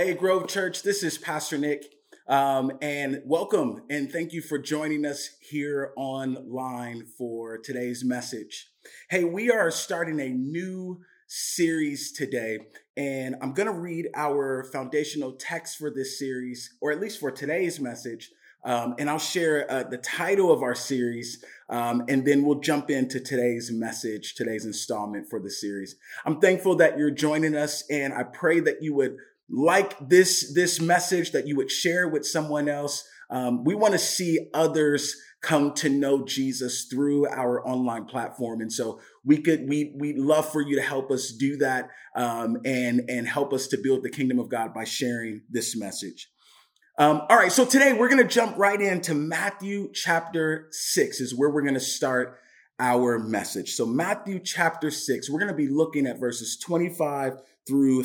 Hey, Grove Church, this is Pastor Nick, and welcome and thank you for joining us here online for today's message. Hey, we are starting a new series today, and I'm going to read our foundational text for this series, or at least for today's message, and I'll share the title of our series, and then we'll jump into today's message, today's installment for the series. I'm thankful that you're joining us, and I pray that you would like this message, that you would share with someone else. We want to see others come to know Jesus through our online platform. And so we'd love for you to help us do that, and help us to build the kingdom of God by sharing this message. All right. So today we're going to jump right into Matthew chapter 6 is where we're going to start our message. So Matthew chapter 6, we're going to be looking at verses 25 through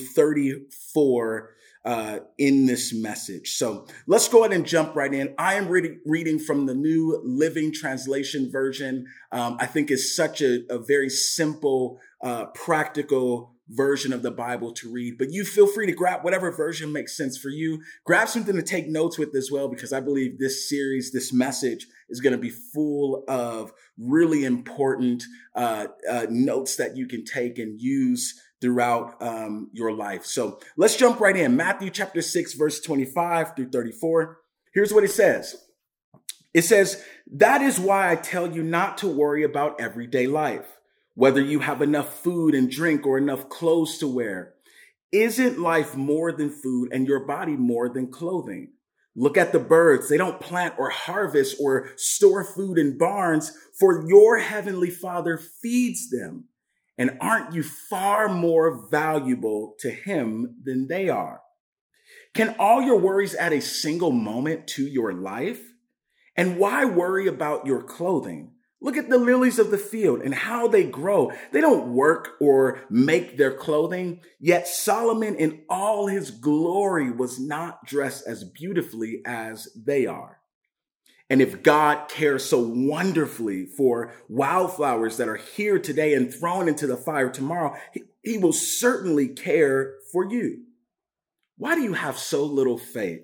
34 in this message. So let's go ahead and jump right in. I am reading from the New Living Translation version. I think it's such a very simple, practical version of the Bible to read, but you feel free to grab whatever version makes sense for you. Grab something to take notes with as well, because I believe this series, this message is going to be full of really important notes that you can take and use throughout your life. So let's jump right in. Matthew chapter 6, verse 25 through 34. Here's what it says. It says, "That is why I tell you not to worry about everyday life, whether you have enough food and drink or enough clothes to wear. Isn't life more than food and your body more than clothing? Look at the birds. They don't plant or harvest or store food in barns, for your heavenly Father feeds them. And aren't you far more valuable to him than they are? Can all your worries add a single moment to your life? And why worry about your clothing? Look at the lilies of the field and how they grow. They don't work or make their clothing. Yet Solomon in all his glory was not dressed as beautifully as they are. And if God cares so wonderfully for wildflowers that are here today and thrown into the fire tomorrow, he will certainly care for you. Why do you have so little faith?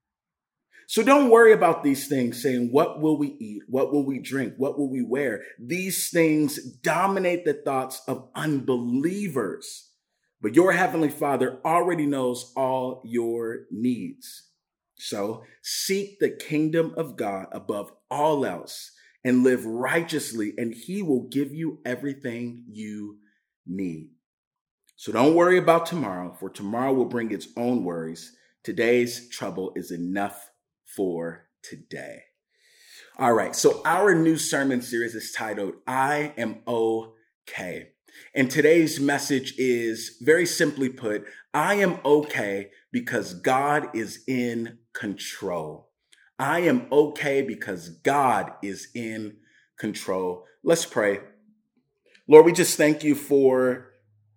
So don't worry about these things, saying, what will we eat? What will we drink? What will we wear? These things dominate the thoughts of unbelievers. But your heavenly Father already knows all your needs. So seek the kingdom of God above all else and live righteously, and he will give you everything you need. So don't worry about tomorrow, for tomorrow will bring its own worries. Today's trouble is enough for today." All right, so our new sermon series is titled, I Am Okay. And today's message is very simply put, I am okay because God is in control. I am okay because God is in control. Let's pray. Lord, we just thank you for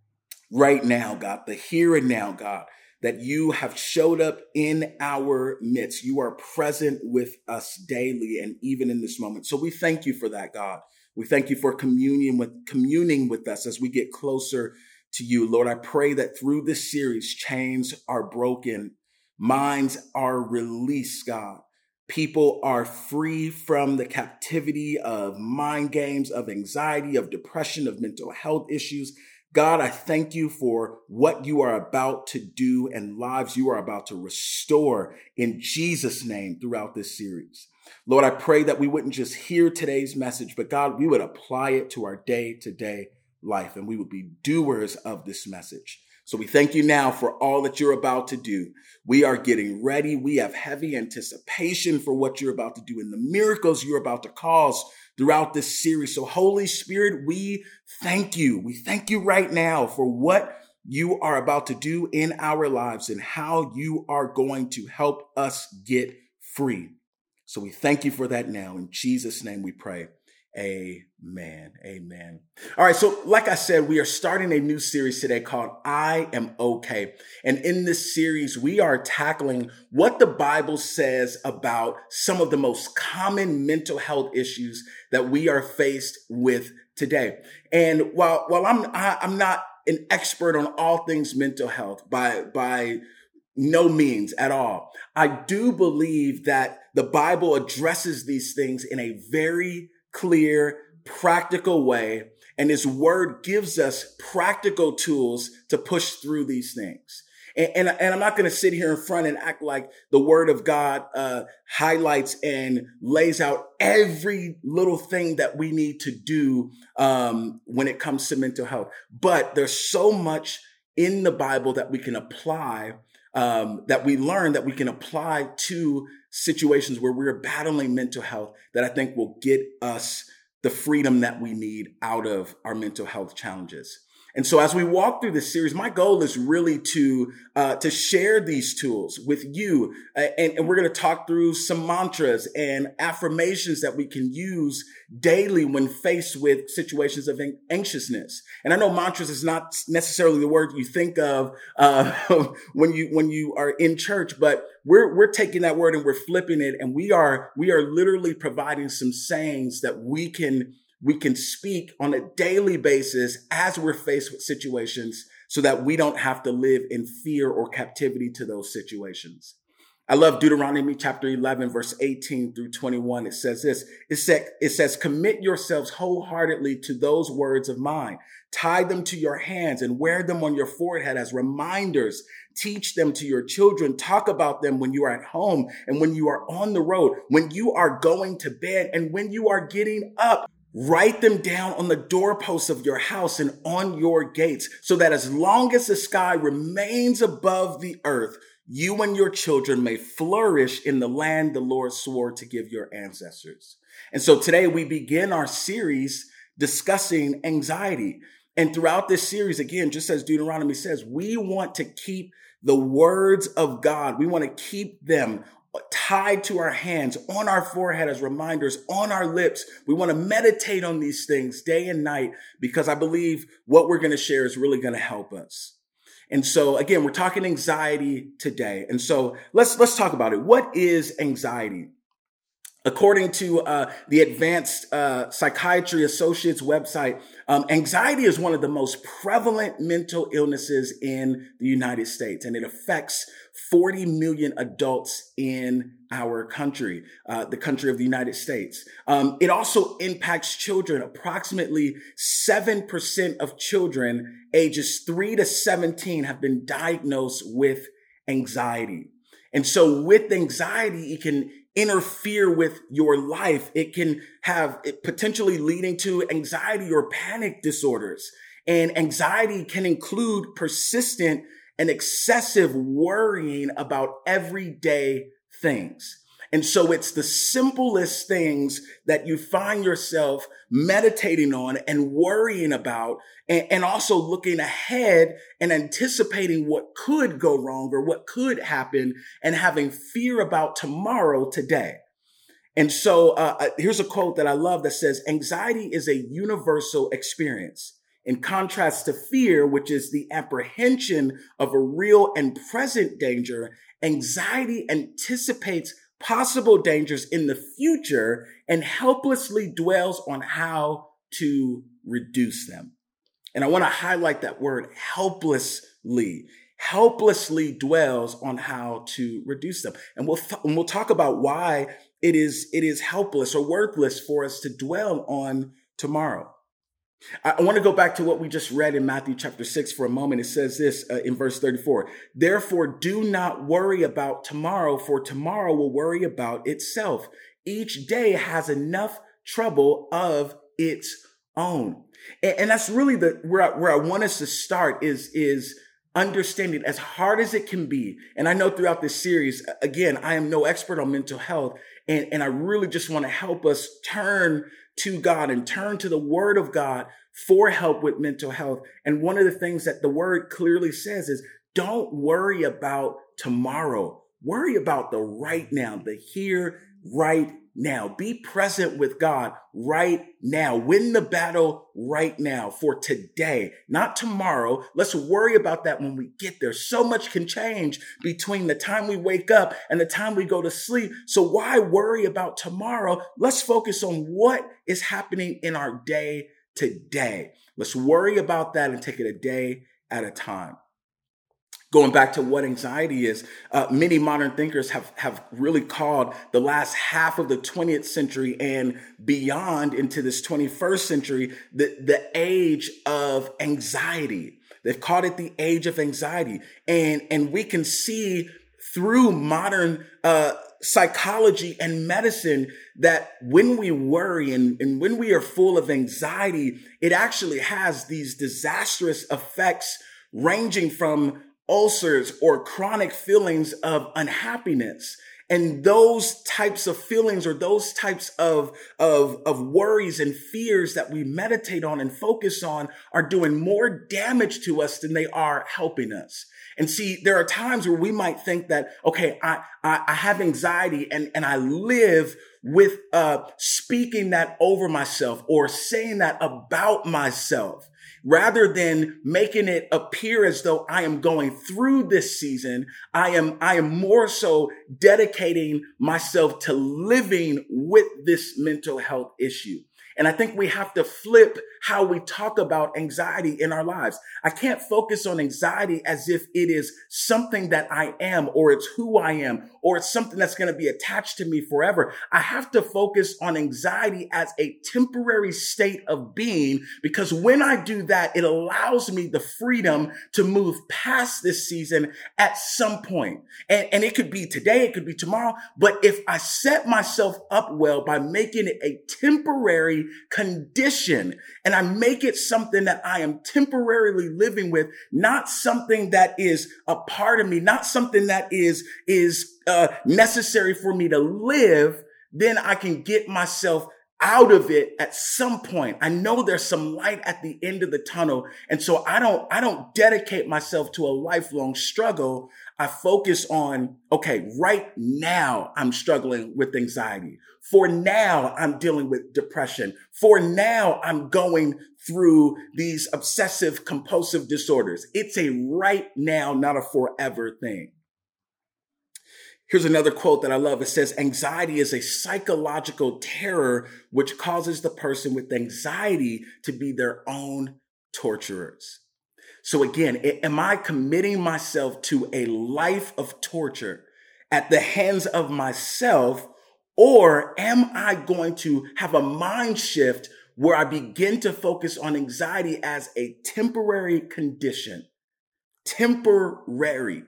right now, God, the here and now, God, that you have showed up in our midst. You are present with us daily and even in this moment. So we thank you for that, God. We thank you for communing with us as we get closer to you. Lord, I pray that through this series, chains are broken, minds are released, God. People are free from the captivity of mind games, of anxiety, of depression, of mental health issues. God, I thank you for what you are about to do and lives you are about to restore in Jesus' name throughout this series. Lord, I pray that we wouldn't just hear today's message, but God, we would apply it to our day-to-day life and we would be doers of this message. So we thank you now for all that you're about to do. We are getting ready. We have heavy anticipation for what you're about to do and the miracles you're about to cause throughout this series. So Holy Spirit, we thank you. We thank you right now for what you are about to do in our lives and how you are going to help us get free. So we thank you for that now. In Jesus' name we pray. Amen. Amen. All right. So like I said, we are starting a new series today called I Am Okay. And in this series, we are tackling what the Bible says about some of the most common mental health issues that we are faced with today. And while I'm not an expert on all things mental health by no means at all. I do believe that the Bible addresses these things in a very clear, practical way. And his word gives us practical tools to push through these things. And I'm not going to sit here in front and act like the word of God highlights and lays out every little thing that we need to do when it comes to mental health. But there's so much in the Bible that we can apply, that we learn that we can apply to situations where we're battling mental health that I think will get us the freedom that we need out of our mental health challenges. And so as we walk through this series, my goal is really to share these tools with you. And we're going to talk through some mantras and affirmations that we can use daily when faced with situations of anxiousness. And I know mantras is not necessarily the word you think of when you are in church, but we're taking that word and we're flipping it, and we are literally providing some sayings that we can speak on a daily basis as we're faced with situations so that we don't have to live in fear or captivity to those situations. I love Deuteronomy chapter 11, verse 18 through 21. It says this, it says, commit yourselves wholeheartedly to those words of mine. Tie them to your hands and wear them on your forehead as reminders. Teach them to your children. Talk about them when you are at home and when you are on the road, when you are going to bed and when you are getting up. Write them down on the doorposts of your house and on your gates, so that as long as the sky remains above the earth, you and your children may flourish in the land the Lord swore to give your ancestors. And so today we begin our series discussing anxiety. And throughout this series, again, just as Deuteronomy says, we want to keep the words of God. We want to keep them tied to our hands, on our forehead as reminders, on our lips. We want to meditate on these things day and night, because I believe what we're going to share is really going to help us. And so again, we're talking anxiety today. And so let's talk about it. What is anxiety? According to the Advanced Psychiatry Associates website, anxiety is one of the most prevalent mental illnesses in the United States, and it affects 40 million adults in our country, the country of the United States. It also impacts children. Approximately 7% of children ages 3 to 17 have been diagnosed with anxiety. And so with anxiety, it can interfere with your life. It can have it potentially leading to anxiety or panic disorders. And anxiety can include persistent and excessive worrying about everyday things. And so it's the simplest things that you find yourself meditating on and worrying about, and also looking ahead and anticipating what could go wrong or what could happen, and having fear about tomorrow today. And so here's a quote that I love that says, anxiety is a universal experience. In contrast to fear, which is the apprehension of a real and present danger, anxiety anticipates possible dangers in the future and helplessly dwells on how to reduce them. And I want to highlight that word, helplessly. Helplessly dwells on how to reduce them. And we'll talk about why it is helpless or worthless for us to dwell on tomorrow. I want to go back to what we just read in Matthew chapter 6 for a moment. It says this in verse 34, therefore do not worry about tomorrow, for tomorrow will worry about itself. Each day has enough trouble of its own. And that's really where I want us to start is understanding, as hard as it can be. And I know throughout this series, again, I am no expert on mental health. And I really just want to help us turn to God and turn to the word of God for help with mental health. And one of the things that the word clearly says is, don't worry about tomorrow. Worry about the right now, the here, right now. Be present with God right now. Win the battle right now for today, not tomorrow. Let's worry about that when we get there. So much can change between the time we wake up and the time we go to sleep. So why worry about tomorrow? Let's focus on what is happening in our day today. Let's worry about that and take it a day at a time. Going back to what anxiety is, many modern thinkers have really called the last half of the 20th century and beyond into this 21st century the age of anxiety. They've called it the age of anxiety. And we can see through modern psychology and medicine that when we worry and when we are full of anxiety, it actually has these disastrous effects ranging from ulcers or chronic feelings of unhappiness. And those types of feelings or those types of worries and fears that we meditate on and focus on are doing more damage to us than they are helping us. And see, there are times where we might think that, okay, I have anxiety and I live with speaking that over myself or saying that about myself, rather than making it appear as though I am going through this season. I am more so dedicating myself to living with this mental health issue. And I think we have to flip how we talk about anxiety in our lives. I can't focus on anxiety as if it is something that I am, or it's who I am, or it's something that's going to be attached to me forever. I have to focus on anxiety as a temporary state of being, because when I do that, it allows me the freedom to move past this season at some point. And it could be today, it could be tomorrow. But if I set myself up well by making it a temporary condition, and I make it something that I am temporarily living with, not something that is a part of me, not something that is necessary for me to live, then I can get myself out of it at some point. I know there's some light at the end of the tunnel. And so I don't dedicate myself to a lifelong struggle. I focus on, okay, right now I'm struggling with anxiety. For now, I'm dealing with depression. For now, I'm going through these obsessive compulsive disorders. It's a right now, not a forever thing. Here's another quote that I love. It says, anxiety is a psychological terror which causes the person with anxiety to be their own torturers. So again, am I committing myself to a life of torture at the hands of myself, or am I going to have a mind shift where I begin to focus on anxiety as a temporary condition? Temporary.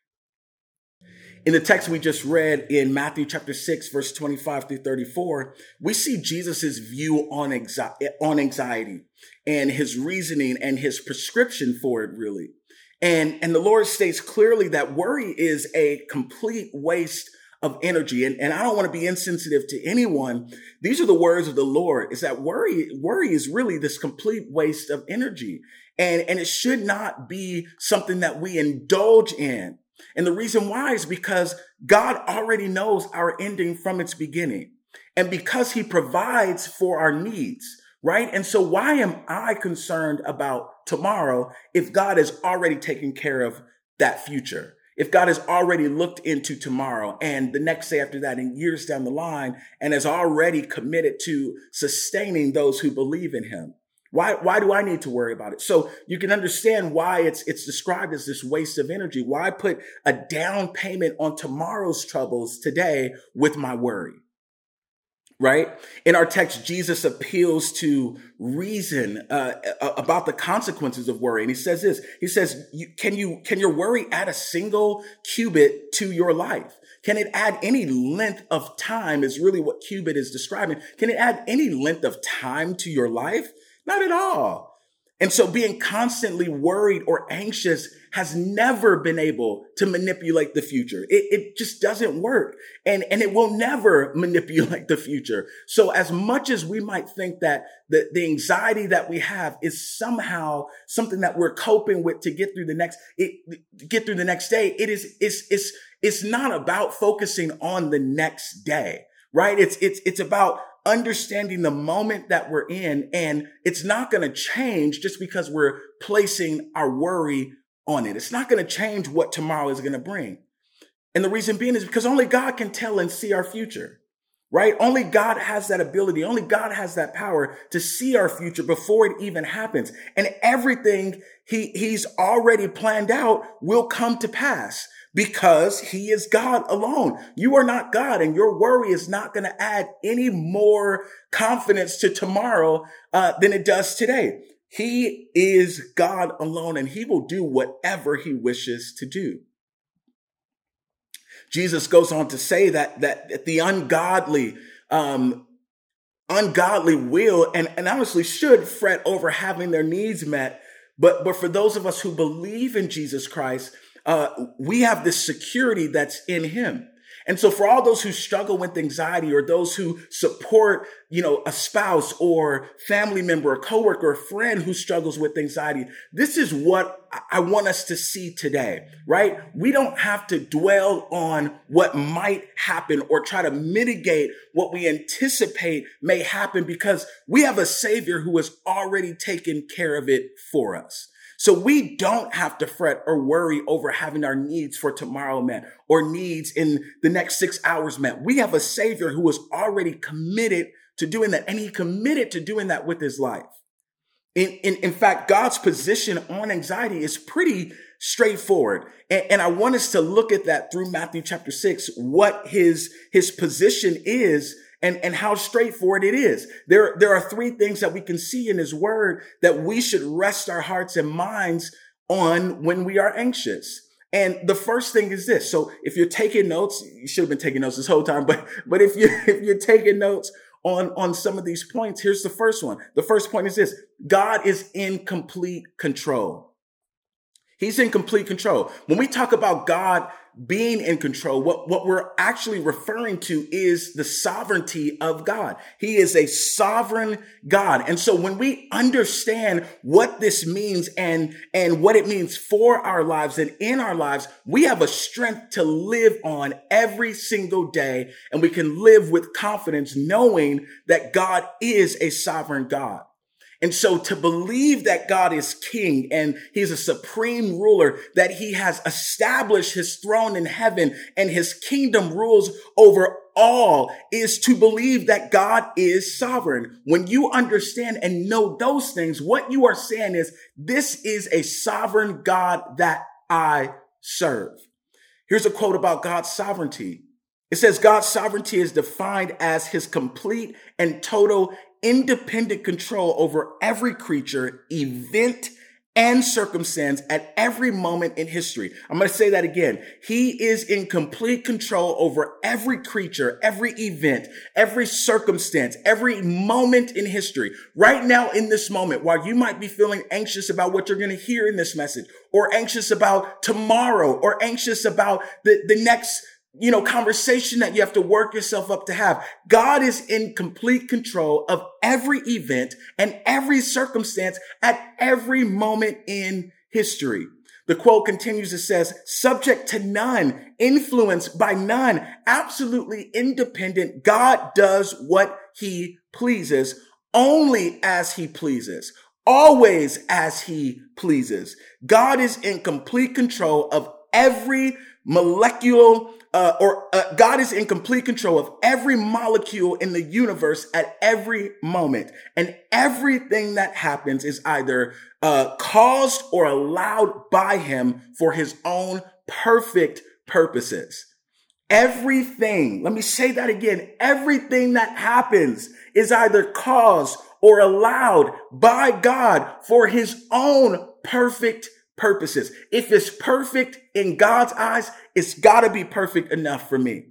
In the text we just read in Matthew chapter 6, verse 25 through 34, we see Jesus's view on anxiety and his reasoning and his prescription for it, really. And the Lord states clearly that worry is a complete waste of energy. And I don't want to be insensitive to anyone. These are the words of the Lord, is that worry is really this complete waste of energy. And it should not be something that we indulge in. And the reason why is because God already knows our ending from its beginning, and because he provides for our needs, right? And so why am I concerned about tomorrow if God has already taken care of that future? If God has already looked into tomorrow and the next day after that and years down the line, and has already committed to sustaining those who believe in him? Why do I need to worry about it? So you can understand why it's described as this waste of energy. Why put a down payment on tomorrow's troubles today with my worry? Right? In our text, Jesus appeals to reason about the consequences of worry. And he says this, he says, can your worry add a single cubit to your life? Can it add any length of time is really what cubit is describing. Can it add any length of time to your life? Not at all. And so being constantly worried or anxious has never been able to manipulate the future. It just doesn't work. And it will never manipulate the future. So as much as we might think that the anxiety that we have is somehow something that we're coping with to get through the next day, it's not about focusing on the next day, right? It's about understanding the moment that we're in, and it's not going to change just because we're placing our worry on it. It's not going to change what tomorrow is going to bring. And the reason being is because only God can tell and see our future. right? Only God has that ability. Only God has that power to see our future before it even happens. And everything he's already planned out will come to pass because he is God alone. You are not God, and your worry is not going to add any more confidence to tomorrow than it does today. He is God alone, and he will do whatever he wishes to do. Jesus goes on to say that the ungodly will and honestly should fret over having their needs met. But for those of us who believe in Jesus Christ, we have this security that's in him. And so for all those who struggle with anxiety, or those who support, a spouse or family member, a coworker, a friend who struggles with anxiety, this is what I want us to see today, right? We don't have to dwell on what might happen or try to mitigate what we anticipate may happen, because we have a Savior who has already taken care of it for us. So we don't have to fret or worry over having our needs for tomorrow met or needs in the next 6 hours met. We have a Savior who is already committed to doing that, and he committed to doing that with his life. In fact, God's position on anxiety is pretty straightforward. And I want us to look at that through Matthew chapter 6, what his position is and how straightforward it is. There are three things that we can see in his word that we should rest our hearts and minds on when we are anxious. And the first thing is this. So if you're taking notes, you should have been taking notes this whole time, but if you're taking notes on some of these points, here's the first one. The first point is this: God is in complete control. He's in complete control. When we talk about God being in control, what we're actually referring to is the sovereignty of God. He is a sovereign God. And so when we understand what this means and what it means for our lives and in our lives, we have a strength to live on every single day. And we can live with confidence knowing that God is a sovereign God. And so to believe that God is king and he's a supreme ruler, that he has established his throne in heaven and his kingdom rules over all, is to believe that God is sovereign. When you understand and know those things, what you are saying is, this is a sovereign God that I serve. Here's a quote about God's sovereignty. It says, God's sovereignty is defined as his complete and total independent control over every creature, event, and circumstance at every moment in history. I'm going to say that again. He is in complete control over every creature, every event, every circumstance, every moment in history. Right now in this moment, while you might be feeling anxious about what you're going to hear in this message, or anxious about tomorrow, or anxious about the next conversation that you have to work yourself up to have, God is in complete control of every event and every circumstance at every moment in history. The quote continues, it says, subject to none, influenced by none, absolutely independent, God does what he pleases, only as he pleases, always as he pleases. God is in complete control of every molecule, God is in complete control of every molecule in the universe at every moment. And everything that happens is either caused or allowed by him for his own perfect purposes. Everything, let me say that again, everything that happens is either caused or allowed by God for his own perfect purposes. If it's perfect in God's eyes, it's got to be perfect enough for me.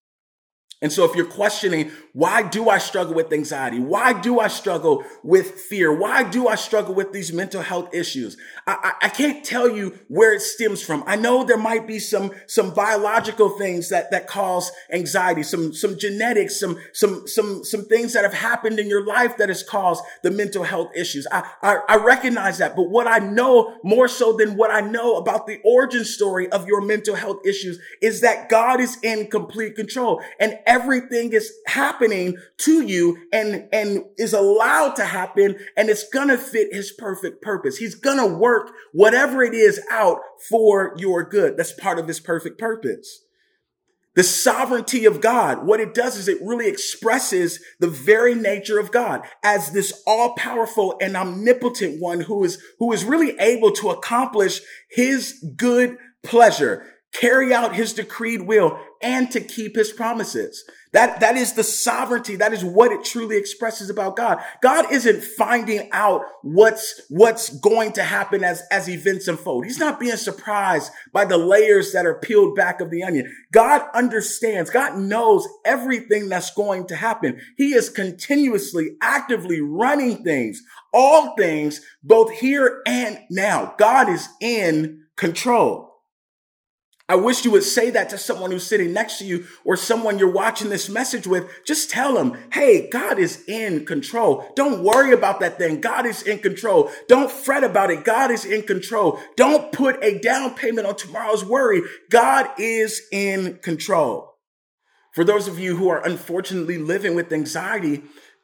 And so if you're questioning, why do I struggle with anxiety? Why do I struggle with fear? Why do I struggle with these mental health issues? I can't tell you where it stems from. I know there might be some biological things that cause anxiety, some genetics, some things that have happened in your life that has caused the mental health issues. I recognize that. But what I know more so than what I know about the origin story of your mental health issues is that God is in complete control, and everything is happening to you and is allowed to happen, and it's going to fit his perfect purpose. He's going to work whatever it is out for your good. That's part of his perfect purpose. The sovereignty of God, what it does is it really expresses the very nature of God as this all-powerful and omnipotent one who is really able to accomplish his good pleasure, carry out his decreed will, and to keep his promises. That is the sovereignty. That is what it truly expresses about God. God isn't finding out what's going to happen as events unfold. He's not being surprised by the layers that are peeled back of the onion. God understands. God knows everything that's going to happen. He is continuously, actively running things, all things, both here and now. God is in control. I wish you would say that to someone who's sitting next to you or someone you're watching this message with. Just tell them, hey, God is in control. Don't worry about that thing. God is in control. Don't fret about it. God is in control. Don't put a down payment on tomorrow's worry. God is in control. For those of you who are unfortunately living with anxiety,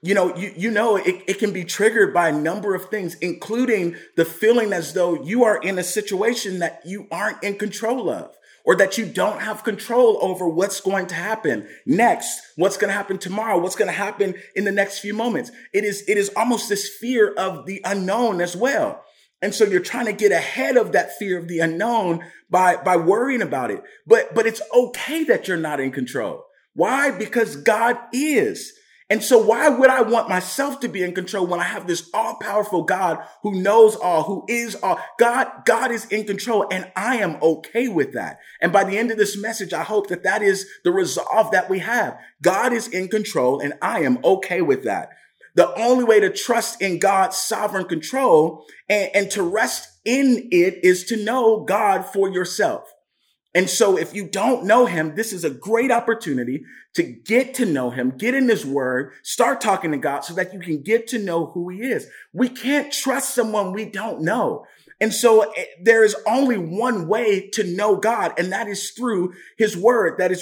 it can be triggered by a number of things, including the feeling as though you are in a situation that you aren't in control of, or that you don't have control over what's going to happen next, what's going to happen tomorrow, what's going to happen in the next few moments. It is almost this fear of the unknown as well. And so you're trying to get ahead of that fear of the unknown by worrying about it. But it's okay that you're not in control. Why? Because God is. And so why would I want myself to be in control when I have this all-powerful God who knows all, who is all? God is in control, and I am okay with that. And by the end of this message, I hope that is the resolve that we have. God is in control, and I am okay with that. The only way to trust in God's sovereign control and to rest in it is to know God for yourself. And so if you don't know him, this is a great opportunity to get to know him, get in his word, start talking to God so that you can get to know who he is. We can't trust someone we don't know. And so there is only one way to know God, and that is through his word that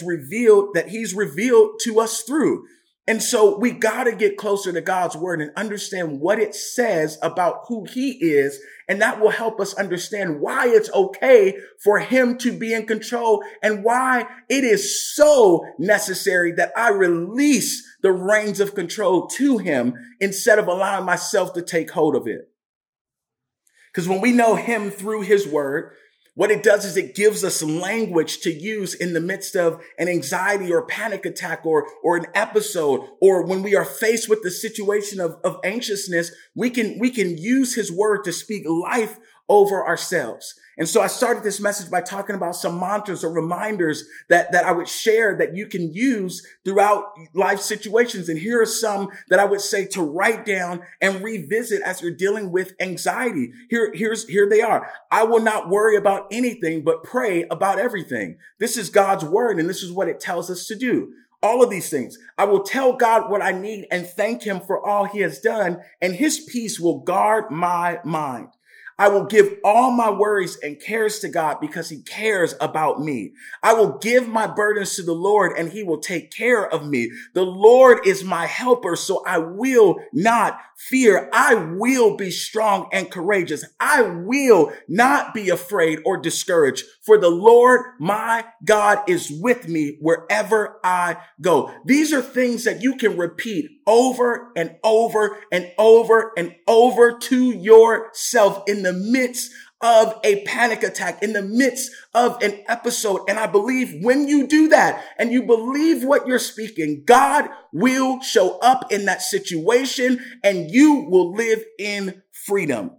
he's revealed to us through. And so we got to get closer to God's word and understand what it says about who he is. And that will help us understand why it's okay for him to be in control and why it is so necessary that I release the reins of control to him instead of allowing myself to take hold of it. Because when we know him through his word, what it does is it gives us language to use in the midst of an anxiety or panic attack or an episode, or when we are faced with the situation of anxiousness, we can use his word to speak life over ourselves. And so I started this message by talking about some mantras or reminders that I would share that you can use throughout life situations. And here are some that I would say to write down and revisit as you're dealing with anxiety. Here they are. I will not worry about anything, but pray about everything. This is God's word, and this is what it tells us to do. All of these things. I will tell God what I need and thank him for all he has done, and his peace will guard my mind. I will give all my worries and cares to God because he cares about me. I will give my burdens to the Lord and he will take care of me. The Lord is my helper, so I will not fear. I will be strong and courageous. I will not be afraid or discouraged, for the Lord my God is with me wherever I go. These are things that you can repeat over and over and over and over to yourself in the midst of a panic attack, in the midst of an episode. And I believe when you do that and you believe what you're speaking, God will show up in that situation and you will live in freedom.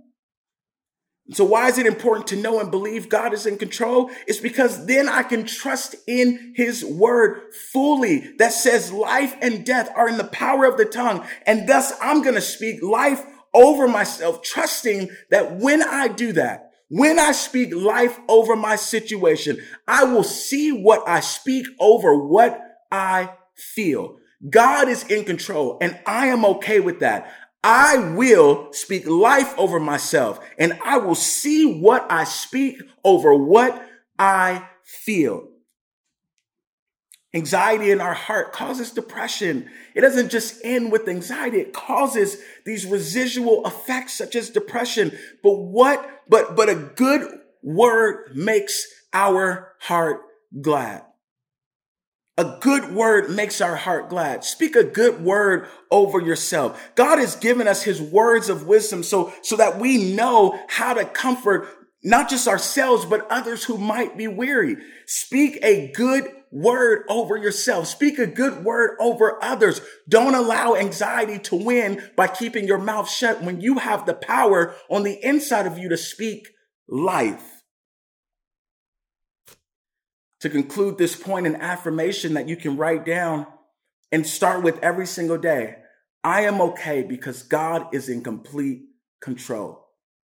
So why is it important to know and believe God is in control? It's because then I can trust in his word fully that says life and death are in the power of the tongue. And thus I'm going to speak life over myself, trusting that when I do that, when I speak life over my situation, I will see what I speak over what I feel. God is in control and I am okay with that. I will speak life over myself and I will see what I speak over what I feel. Anxiety in our heart causes depression. It doesn't just end with anxiety. It causes these residual effects such as depression. But a good word makes our heart glad. A good word makes our heart glad. Speak a good word over yourself. God has given us his words of wisdom so that we know how to comfort not just ourselves, but others who might be weary. Speak a good word over yourself. Speak a good word over others. Don't allow anxiety to win by keeping your mouth shut when you have the power on the inside of you to speak life. To conclude this point, an affirmation that you can write down and start with every single day. I am okay because God is in complete control.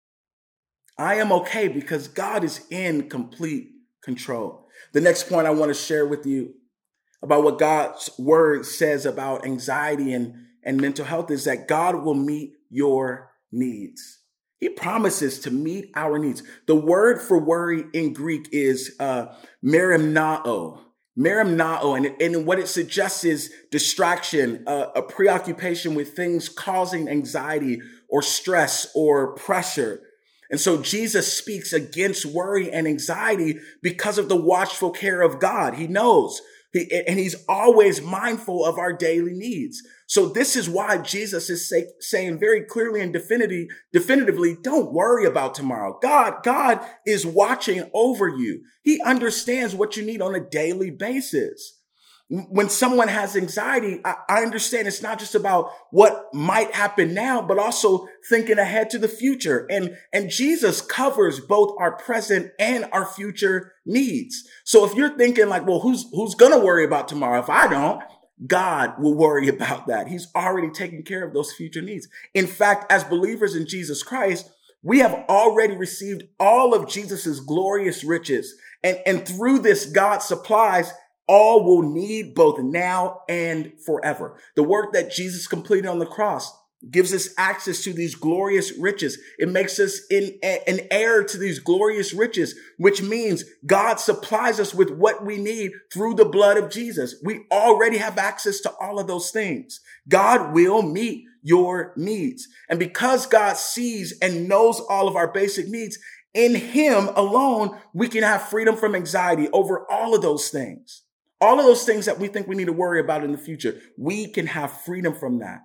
I am okay because God is in complete control. The next point I want to share with you about what God's word says about anxiety and mental health is that God will meet your needs. He promises to meet our needs. The word for worry in Greek is merimnao. Merimnao, and what it suggests is distraction, a preoccupation with things causing anxiety or stress or pressure. And so Jesus speaks against worry and anxiety because of the watchful care of God. He knows, and he's always mindful of our daily needs. So this is why Jesus is saying very clearly and definitively, don't worry about tomorrow. God is watching over you. He understands what you need on a daily basis. When someone has anxiety, I understand it's not just about what might happen now, but also thinking ahead to the future. And Jesus covers both our present and our future needs. So if you're thinking like, well, who's going to worry about tomorrow? If I don't, God will worry about that. He's already taken care of those future needs. In fact, as believers in Jesus Christ, we have already received all of Jesus's glorious riches. And through this, God supplies all will need both now and forever. The work that Jesus completed on the cross gives us access to these glorious riches. It makes us an heir to these glorious riches, which means God supplies us with what we need through the blood of Jesus. We already have access to all of those things. God will meet your needs. And because God sees and knows all of our basic needs, in him alone, we can have freedom from anxiety over all of those things. All of those things that we think we need to worry about in the future, we can have freedom from that.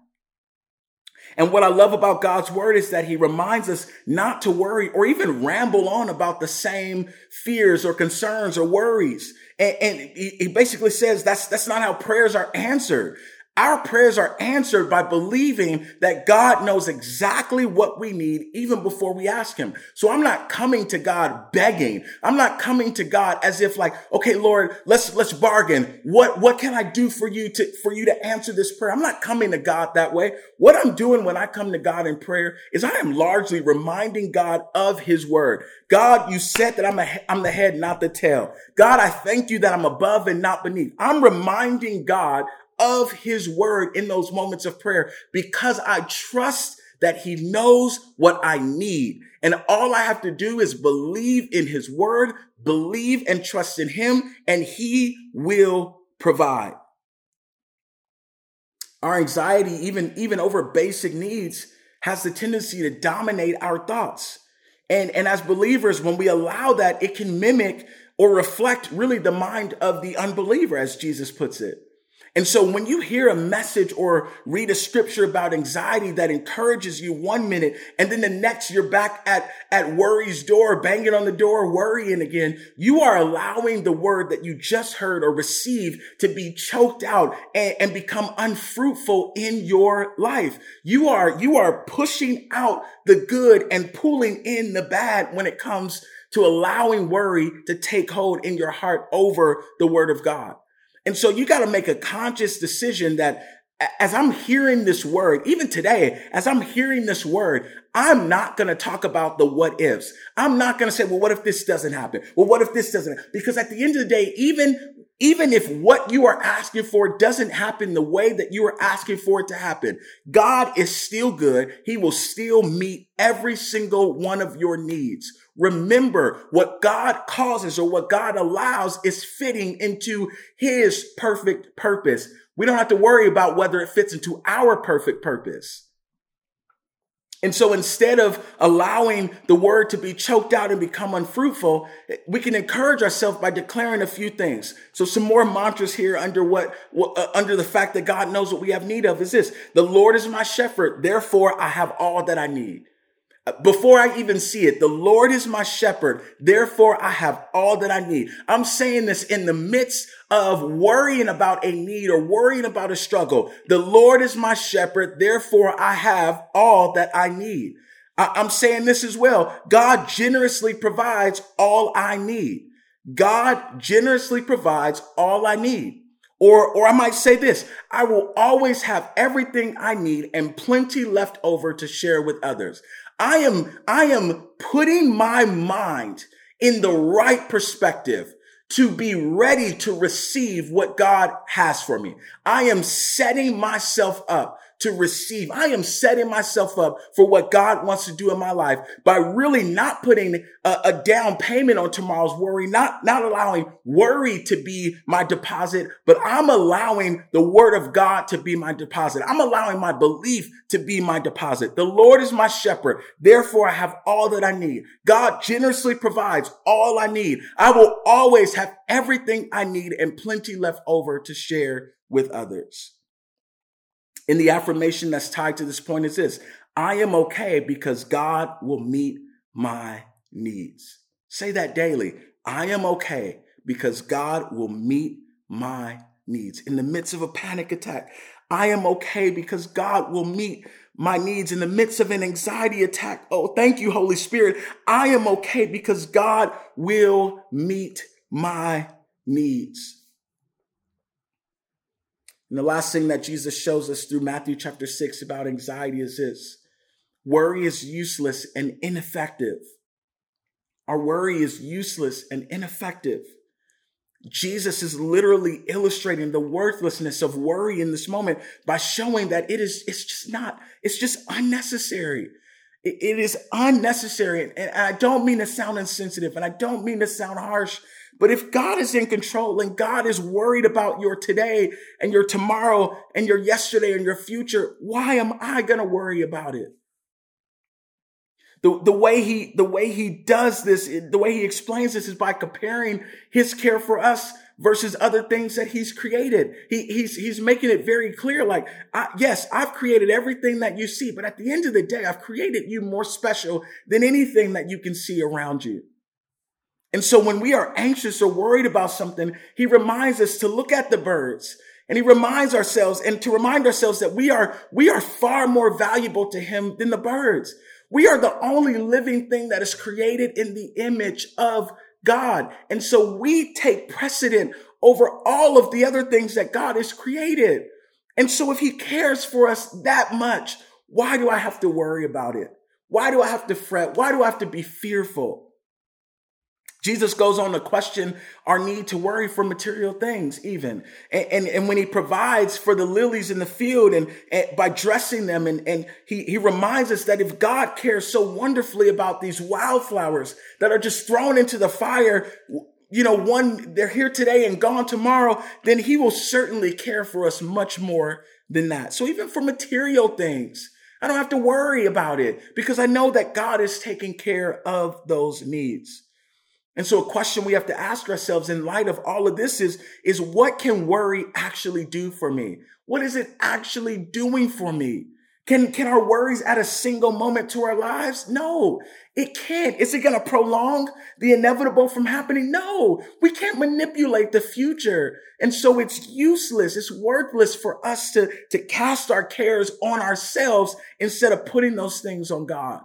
And what I love about God's word is that he reminds us not to worry or even ramble on about the same fears or concerns or worries. And he basically says that's not how prayers are answered. Our prayers are answered by believing that God knows exactly what we need even before we ask him. So I'm not coming to God begging. I'm not coming to God as if like, okay, Lord, let's bargain. What can I do for you to answer this prayer? I'm not coming to God that way. What I'm doing when I come to God in prayer is I am largely reminding God of his word. God, you said that I'm the head, not the tail. God, I thank you that I'm above and not beneath. I'm reminding God of his word in those moments of prayer because I trust that he knows what I need. And all I have to do is believe in his word, believe and trust in him, and he will provide. Our anxiety, even over basic needs, has the tendency to dominate our thoughts. And as believers, when we allow that, it can mimic or reflect really the mind of the unbeliever, as Jesus puts it. And so when you hear a message or read a scripture about anxiety that encourages you 1 minute, and then the next you're back at worry's door, banging on the door, worrying again, you are allowing the word that you just heard or received to be choked out and become unfruitful in your life. You are pushing out the good and pulling in the bad when it comes to allowing worry to take hold in your heart over the word of God. And so you got to make a conscious decision that as I'm hearing this word, even today, as I'm hearing this word, I'm not going to talk about the what ifs. I'm not going to say, well, what if this doesn't happen? Well, what if this doesn't? Because at the end of the day, even if what you are asking for doesn't happen the way that you are asking for it to happen, God is still good. He will still meet every single one of your needs. Remember, what God causes or what God allows is fitting into his perfect purpose. We don't have to worry about whether it fits into our perfect purpose. And so instead of allowing the word to be choked out and become unfruitful, we can encourage ourselves by declaring a few things. So some more mantras here under under the fact that God knows what we have need of is this: the Lord is my shepherd, therefore I have all that I need. Before I even see it, the Lord is my shepherd, therefore I have all that I need. I'm saying this in the midst of worrying about a need or worrying about a struggle. The Lord is my shepherd, therefore I have all that I need. I'm saying this as well. God generously provides all I need. God generously provides all I need. Or I might say this: I will always have everything I need and plenty left over to share with others. I am putting my mind in the right perspective to be ready to receive what God has for me. I am setting myself up to receive. I am setting myself up for what God wants to do in my life by really not putting a down payment on tomorrow's worry, not allowing worry to be my deposit, but I'm allowing the word of God to be my deposit. I'm allowing my belief to be my deposit. The Lord is my shepherd. Therefore, I have all that I need. God generously provides all I need. I will always have everything I need and plenty left over to share with others. And the affirmation that's tied to this point is this: I am okay because God will meet my needs. Say that daily. I am okay because God will meet my needs. In the midst of a panic attack, I am okay because God will meet my needs. In the midst of an anxiety attack, oh, thank you, Holy Spirit. I am okay because God will meet my needs. And the last thing that Jesus shows us through Matthew chapter 6 about anxiety is this: worry is useless and ineffective. Our worry is useless and ineffective. Jesus is literally illustrating the worthlessness of worry in this moment by showing that it's just unnecessary. It is unnecessary. And I don't mean to sound insensitive, and I don't mean to sound harsh, but if God is in control and God is worried about your today and your tomorrow and your yesterday and your future, why am I going to worry about it? The way he does this, the way he explains this is by comparing his care for us versus other things that he's created. He's making it very clear, like, yes, I've created everything that you see, but at the end of the day, I've created you more special than anything that you can see around you. And so when we are anxious or worried about something, he reminds us to look at the birds, and he reminds ourselves and to remind ourselves that we are far more valuable to him than the birds. We are the only living thing that is created in the image of God. And so we take precedent over all of the other things that God has created. And so if he cares for us that much, why do I have to worry about it? Why do I have to fret? Why do I have to be fearful? Jesus goes on to question our need to worry for material things even. And when he provides for the lilies in the field and by dressing them, and he reminds us that if God cares so wonderfully about these wildflowers that are just thrown into the fire, they're here today and gone tomorrow, then he will certainly care for us much more than that. So even for material things, I don't have to worry about it because I know that God is taking care of those needs. And so a question we have to ask ourselves in light of all of this is what can worry actually do for me? What is it actually doing for me? Can our worries add a single moment to our lives? No, it can't. Is it going to prolong the inevitable from happening? No, we can't manipulate the future. And so it's useless. It's worthless for us to cast our cares on ourselves instead of putting those things on God.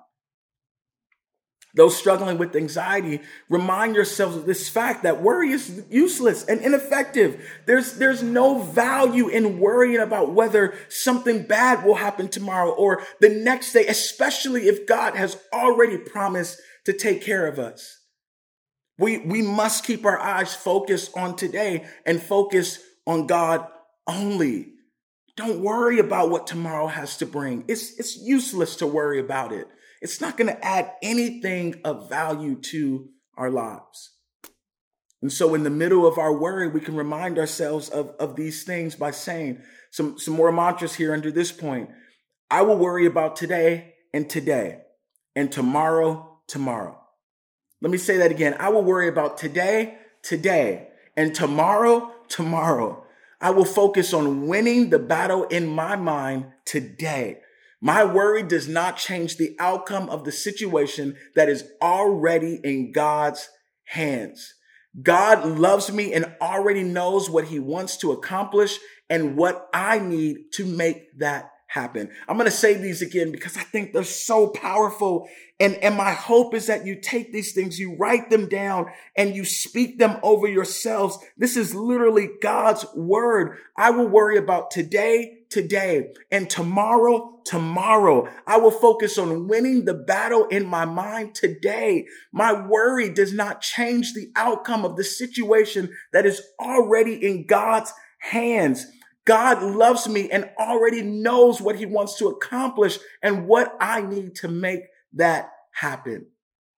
Those struggling with anxiety, remind yourselves of this fact that worry is useless and ineffective. There's no value in worrying about whether something bad will happen tomorrow or the next day, especially if God has already promised to take care of us. We must keep our eyes focused on today and focus on God only. Don't worry about what tomorrow has to bring. It's useless to worry about it. It's not going to add anything of value to our lives. And so in the middle of our worry, we can remind ourselves of these things by saying some more mantras here under this point. I will worry about today and today, and tomorrow, tomorrow. Let me say that again. I will worry about today, today, and tomorrow, tomorrow. I will focus on winning the battle in my mind today. My worry does not change the outcome of the situation that is already in God's hands. God loves me and already knows what he wants to accomplish and what I need to make that happen. I'm going to say these again because I think they're so powerful. And my hope is that you take these things, you write them down, and you speak them over yourselves. This is literally God's word. I will worry about today, today, and tomorrow, tomorrow. I will focus on winning the battle in my mind today. My worry does not change the outcome of the situation that is already in God's hands. God loves me and already knows what he wants to accomplish and what I need to make that happen.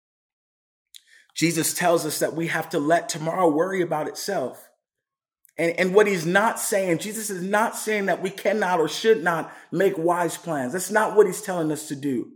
Jesus tells us that we have to let tomorrow worry about itself. And what he's not saying, Jesus is not saying that we cannot or should not make wise plans. That's not what he's telling us to do.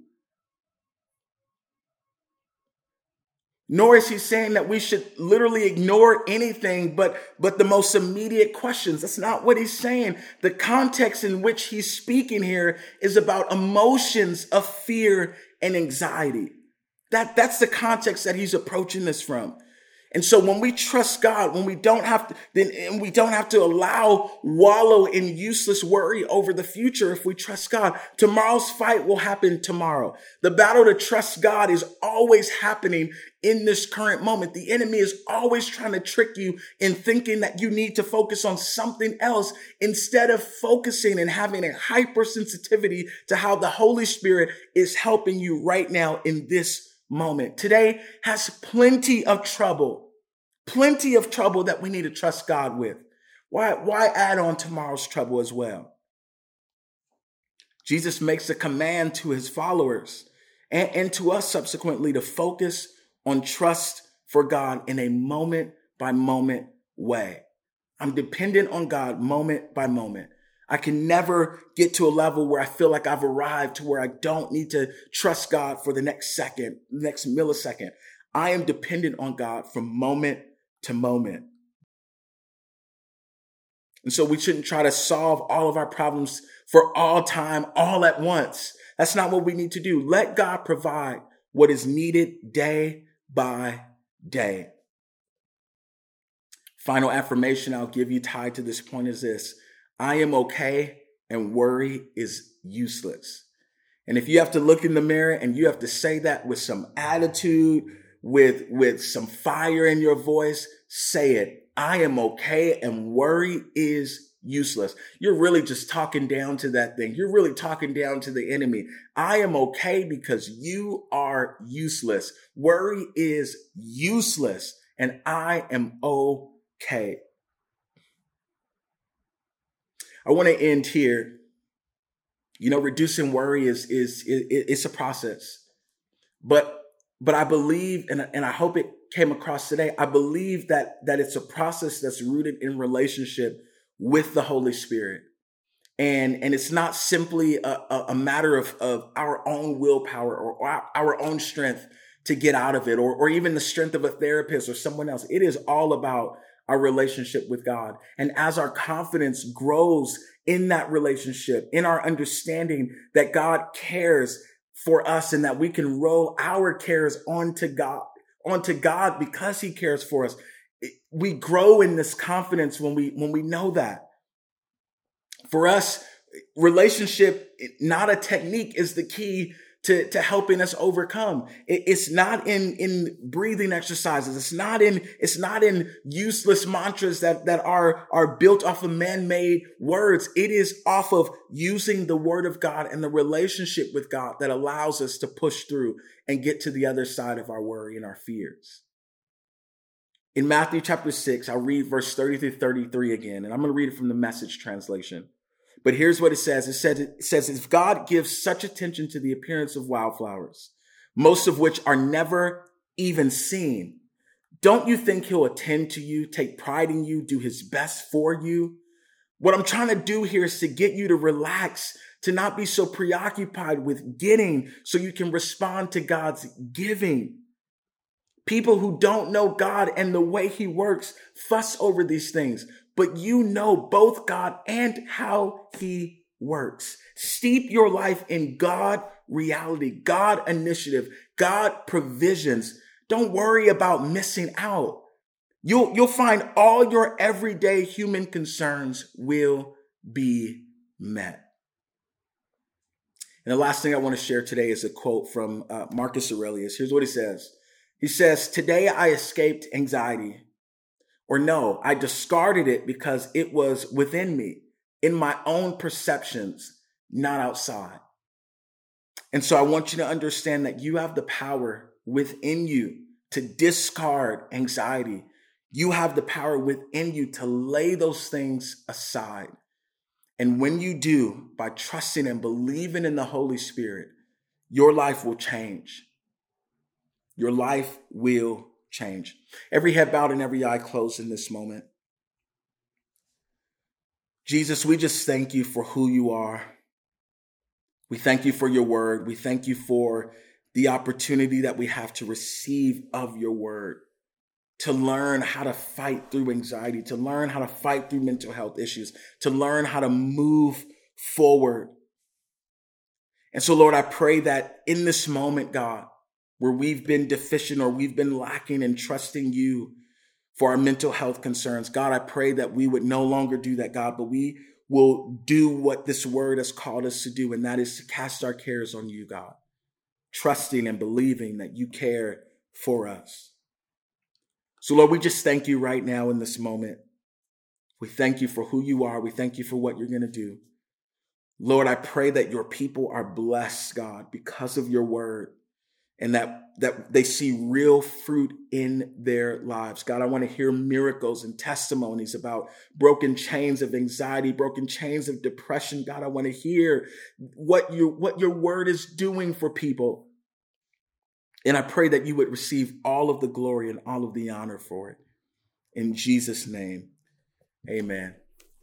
Nor is he saying that we should literally ignore anything but the most immediate questions. That's not what he's saying. The context in which he's speaking here is about emotions of fear and anxiety. That's the context that he's approaching this from. And so when we trust God, when we don't have to wallow in useless worry over the future, if we trust God, tomorrow's fight will happen tomorrow. The battle to trust God is always happening in this current moment. The enemy is always trying to trick you in thinking that you need to focus on something else instead of focusing and having a hypersensitivity to how the Holy Spirit is helping you right now in this moment. Today has plenty of trouble that we need to trust God with. Why add on tomorrow's trouble as well? Jesus makes a command to his followers and to us subsequently to focus on trust for God in a moment by moment way. I'm dependent on God moment by moment. I can never get to a level where I feel like I've arrived to where I don't need to trust God for the next second, next millisecond. I am dependent on God from moment to moment. And so we shouldn't try to solve all of our problems for all time, all at once. That's not what we need to do. Let God provide what is needed day by day. Final affirmation I'll give you tied to this point is this: I am okay and worry is useless. And if you have to look in the mirror and you have to say that with some attitude, with some fire in your voice, say it. I am okay and worry is useless. You're really just talking down to that thing. You're really talking down to the enemy. I am okay because you are useless. Worry is useless and I am okay. I want to end here. Reducing worry is a process, but I believe, and I hope it came across today. I believe that it's a process that's rooted in relationship with the Holy Spirit, and it's not simply a matter of our own willpower or our own strength to get out of it, or even the strength of a therapist or someone else. It is all about our relationship with God. And as our confidence grows in that relationship, in our understanding that God cares for us and that we can roll our cares onto God because he cares for us, we grow in this confidence when we know that. For us, relationship, not a technique, is the key to helping us overcome. It's not in breathing exercises. It's not in useless mantras that are built off of man-made words. It is off of using the word of God and the relationship with God that allows us to push through and get to the other side of our worry and our fears. In Matthew chapter 6, I'll read verse 30 through 33 again, and I'm going to read it from the Message translation. But here's what it says. It says, if God gives such attention to the appearance of wildflowers, most of which are never even seen, don't you think he'll attend to you, take pride in you, do his best for you? What I'm trying to do here is to get you to relax, to not be so preoccupied with getting so you can respond to God's giving. People who don't know God and the way he works fuss over these things, but you know both God and how he works. Steep your life in God reality, God initiative, God provisions. Don't worry about missing out. You'll find all your everyday human concerns will be met. And the last thing I want to share today is a quote from Marcus Aurelius. Here's what he says. He says, "Today I escaped anxiety. Or no, I discarded it because it was within me, in my own perceptions, not outside." And so I want you to understand that you have the power within you to discard anxiety. You have the power within you to lay those things aside. And when you do, by trusting and believing in the Holy Spirit, your life will change. Your life will change. Every head bowed and every eye closed in this moment. Jesus, we just thank you for who you are. We thank you for your word. We thank you for the opportunity that we have to receive of your word, to learn how to fight through anxiety, to learn how to fight through mental health issues, to learn how to move forward. And so, Lord, I pray that in this moment, God, where we've been deficient or we've been lacking in trusting you for our mental health concerns, God, I pray that we would no longer do that, God, but we will do what this word has called us to do, and that is to cast our cares on you, God, trusting and believing that you care for us. So, Lord, we just thank you right now in this moment. We thank you for who you are. We thank you for what you're going to do. Lord, I pray that your people are blessed, God, because of your word, and that they see real fruit in their lives. God, I want to hear miracles and testimonies about broken chains of anxiety, broken chains of depression. God, I want to hear what your word is doing for people. And I pray that you would receive all of the glory and all of the honor for it. In Jesus' name, amen.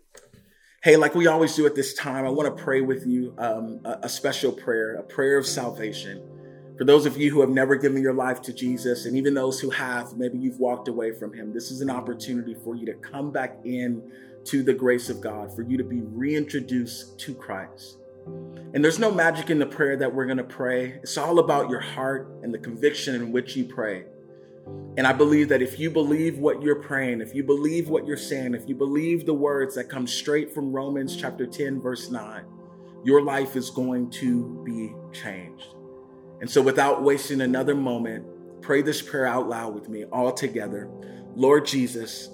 Hey, like we always do at this time, I want to pray with you a special prayer, a prayer of salvation. For those of you who have never given your life to Jesus, and even those who have, maybe you've walked away from him, this is an opportunity for you to come back in to the grace of God, for you to be reintroduced to Christ. And there's no magic in the prayer that we're going to pray. It's all about your heart and the conviction in which you pray. And I believe that if you believe what you're praying, if you believe what you're saying, if you believe the words that come straight from Romans chapter 10, verse 9, your life is going to be changed. And so without wasting another moment, pray this prayer out loud with me all together. Lord Jesus,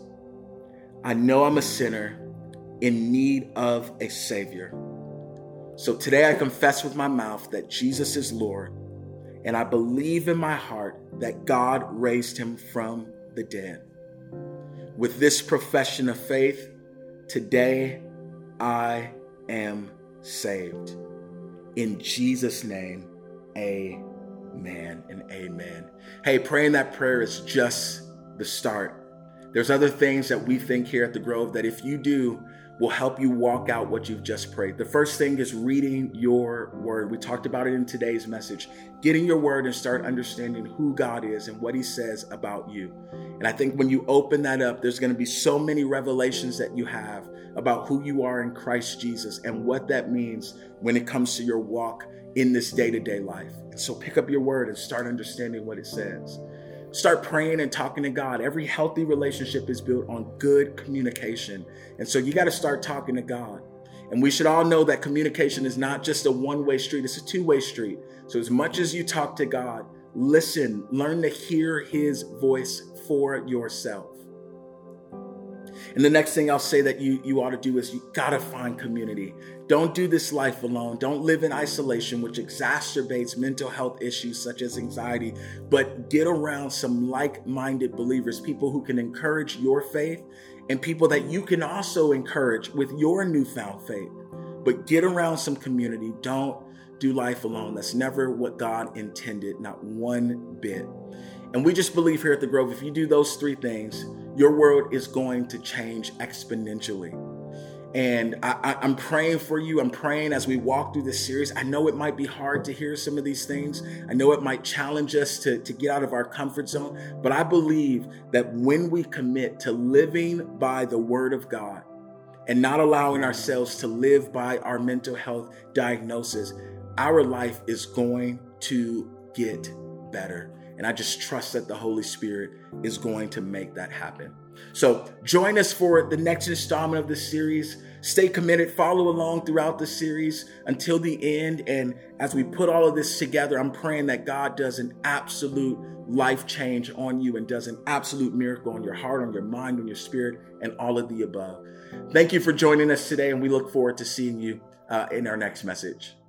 I know I'm a sinner in need of a Savior. So today I confess with my mouth that Jesus is Lord, and I believe in my heart that God raised him from the dead. With this profession of faith, today I am saved. In Jesus' name, amen and amen. Hey, praying that prayer is just the start. There's other things that we think here at the Grove that if you do, will help you walk out what you've just prayed. The first thing is reading your word. We talked about it in today's message. Getting your word and start understanding who God is and what he says about you. And I think when you open that up, there's going to be so many revelations that you have about who you are in Christ Jesus and what that means when it comes to your walk in this day-to-day life. And so pick up your word and start understanding what it says. Start praying and talking to God. Every healthy relationship is built on good communication. And so you got to start talking to God. And we should all know that communication is not just a one-way street. It's a two-way street. So as much as you talk to God, listen, learn to hear his voice for yourself. And the next thing I'll say that you ought to do is you got to find community. Don't do this life alone. Don't live in isolation, which exacerbates mental health issues such as anxiety, but get around some like-minded believers, people who can encourage your faith and people that you can also encourage with your newfound faith. But get around some community. Don't do life alone. That's never what God intended, not one bit. And we just believe here at the Grove, if you do those three things, your world is going to change exponentially. And I'm praying for you. I'm praying as we walk through this series. I know it might be hard to hear some of these things. I know it might challenge us to get out of our comfort zone. But I believe that when we commit to living by the word of God and not allowing ourselves to live by our mental health diagnosis, our life is going to get better. And I just trust that the Holy Spirit is going to make that happen. So join us for the next installment of this series. Stay committed, follow along throughout the series until the end. And as we put all of this together, I'm praying that God does an absolute life change on you and does an absolute miracle on your heart, on your mind, on your spirit, and all of the above. Thank you for joining us today, and we look forward to seeing you in our next message.